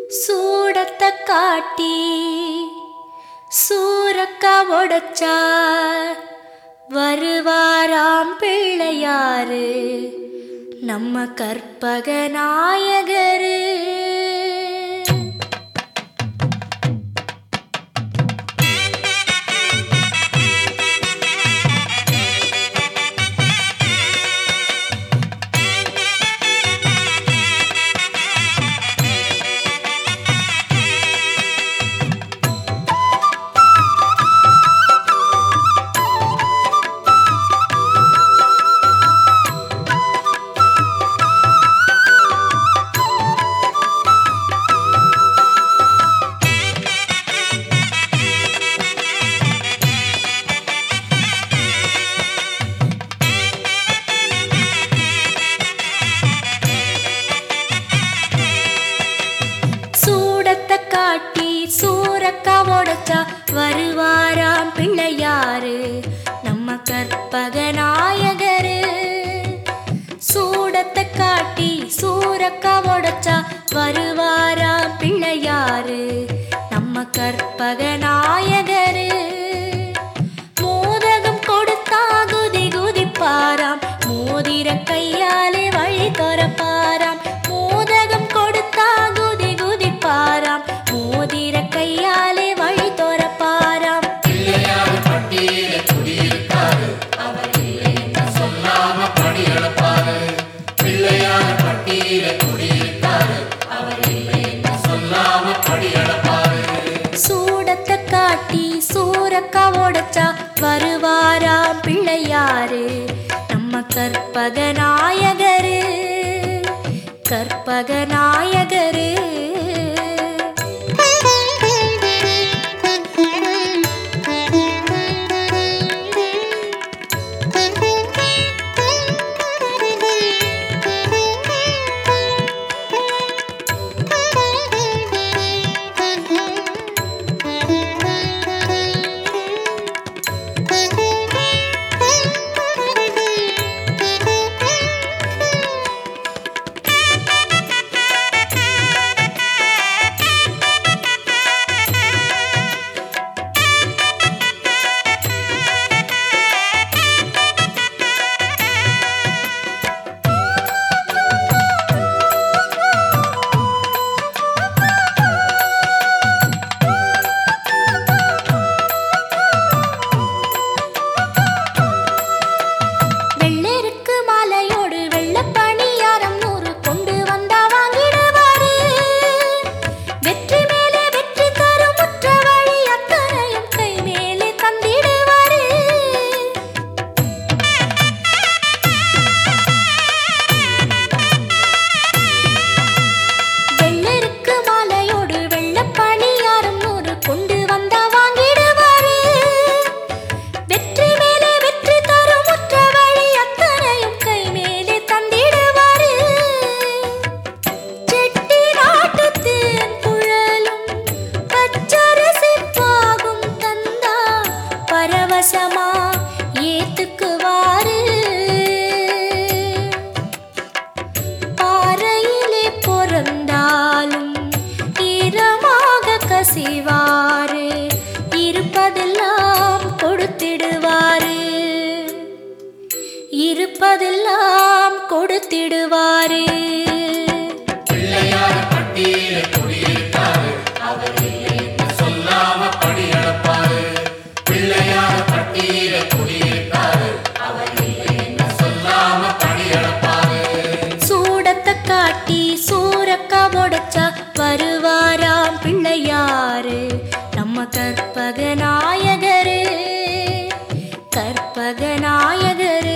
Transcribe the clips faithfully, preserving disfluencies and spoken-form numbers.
சூடத்தை காட்டி சூரக்கா உடைச்சா வருவாராம் பிள்ளையாரு நம்ம கற்பக நாயகரு. காட்டி சூரக்கா உடைச்சா வருவாராம் பிள்ளையாரு நம்ம கற்பக நாயகரு. சூடத்தை காட்டி சூரக்கா உடைச்சா வருவாராம் பிள்ளையாரு நம்ம கற்பக நாயகரு. மோதகம் கொடுத்தா குதி குதிப்பாராம் மோதிர கையாலே வழி தொரப்பாராம். மோதகம் கொடுத்தா குதி குதிப்பாராம் மோதிர கையாலே வழி தொரப்பாராம். பிள்ளையார் பட்டியில குடியிருக்காரு அவர் இல்லைன்னு சொல்லாம படி அளப்பாரு. பிள்ளையார் பட்டியில குடியிருக்காரு அவர் இல்லைன்னு சொல்லாம படி அளப்பாரு. சூடத்தை காட்டி சூரக்கா உடைச்சா வருவாராம் பிள்ளையாரு நம்ம கற்பக நாயகரு கற்பக நாயகரு. ஏத்துக்குவாரு பாறையிலே பிறந்தாலும் ஈரமாக கசிவாரு இருப்பதெல்லாம் கொடுத்திடுவாரு இருப்பதெல்லாம் கொடுத்திடுவாரு. பிள்ளையார் பட்டியில குடியிருக்காரு அவர் இல்லைன்னு சொல்லாம படி அளப்பாரு. பிள்ளையார் பட்டியில குடியிருக்காரு அவர் இல்லைன்னு சொல்லாம படி அளப்பாரு. சூடத்தை காட்டி சூரக்கா உடைச்சா வருவாராம் பிள்ளையாரு நம்ம கற்பக நாயகரு கற்பக நாயகரு.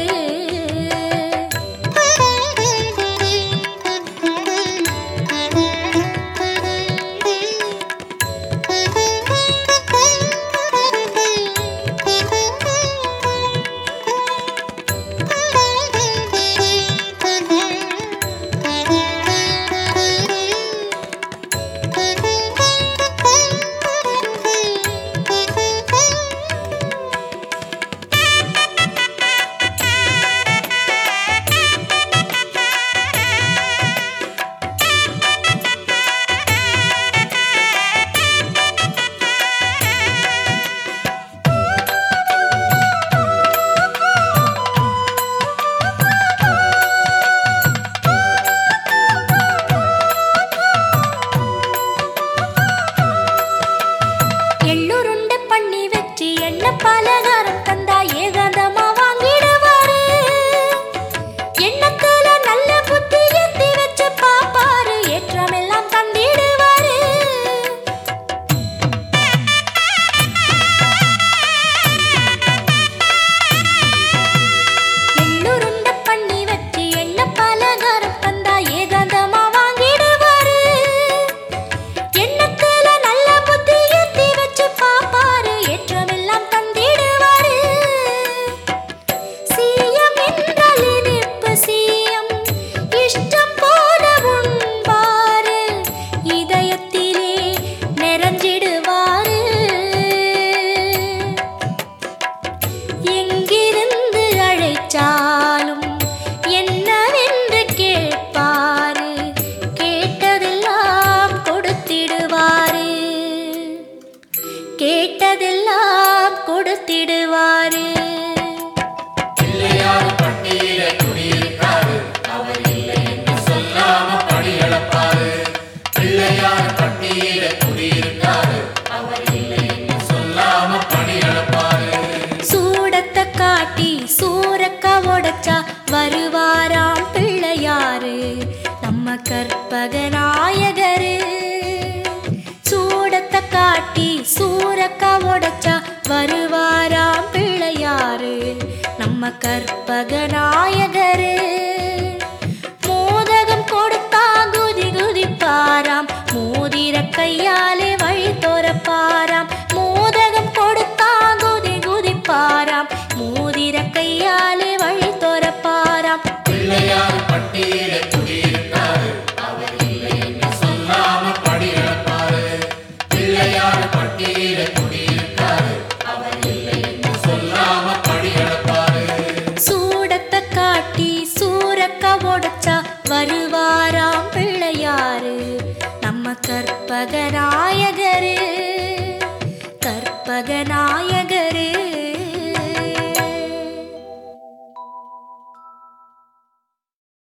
கற்பகநாயகரு. சூடத்தை காட்டி சூரக்கா உடைச்சா வருவாராம் பிள்ளையாரு நம்ம கற்பகநாயகரு. மோதகம் கொடுத்தா குதி குதிப்பாராம் மோதிர கையாலே வழி தோறப்பாராம். மோதகம் கொடுத்தா குதி குதிப்பாராம் மோதிர கையாலே வழி தோறப்பாராம். பிள்ளையார் பட்டியிலே குடியிருக்காரு அவர் இல்லை என்று சொல்லாம படி இழப்பாரு. பிள்ளையார் பட்டியிலே குடியிருக்காரு அவர் இல்லை என்று சொல்லாம படி இழப்பாரு. சூடத்தை காட்டி சூரக்கா உடைச்சா வருவாராம் பிள்ளையாரு நம்ம கற்பகநாயகரு கற்பகநாயகரு.